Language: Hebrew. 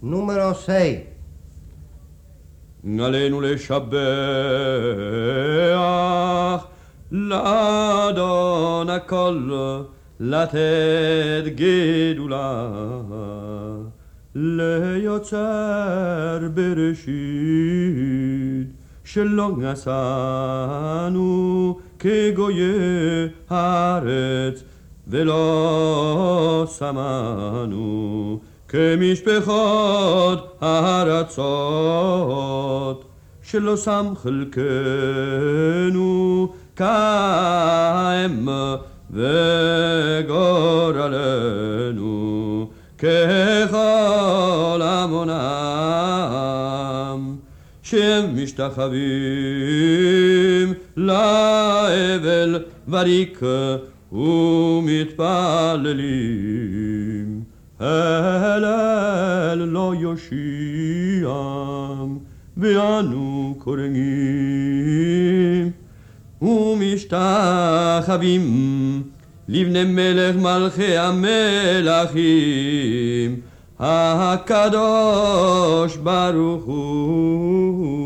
Numero 6. עלינו לשבח לאדון הכל, לתת גדולה ליוצר בראשית, שלא נעשנו כגויי הארץ ולא שמנו כמשפחות הארצות, שלא שם חלקנו כאם וגורלנו ככל המונם, שהם משתחווים לאבל וריק ומתפללים, הלל לא יושיעם ואנו קוראים ומשתחווים לבני מלך מלכי המלכים הקדוש ברוך הוא.